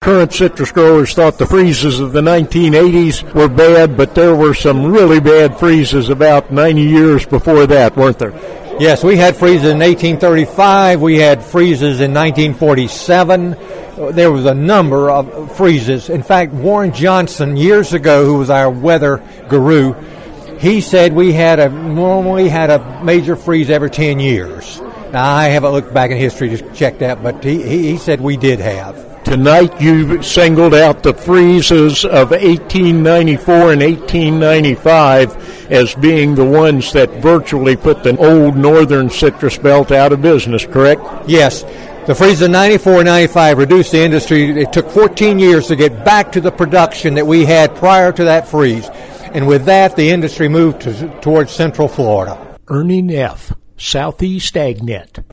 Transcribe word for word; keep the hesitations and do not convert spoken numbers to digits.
current citrus growers thought the freezes of the nineteen eighties were bad, but there were some really bad freezes about ninety years before that, weren't there? Yes, we had freezes in eighteen thirty-five. We had freezes in nineteen forty-seven. There was a number of freezes. In fact, Warren Johnson, years ago, who was our weather guru, he said we had a normally had a major freeze every ten years. Now, I haven't looked back in history to check that, but he, he said we did have. Tonight you singled out the freezes of eighteen ninety-four and eighteen ninety-five as being the ones that virtually put the old northern citrus belt out of business, correct? Yes. The freeze of ninety-four ninety-five reduced the industry. It took fourteen years to get back to the production that we had prior to that freeze. And with that, the industry moved to, towards Central Florida. Ernie Neff, Southeast AgNet.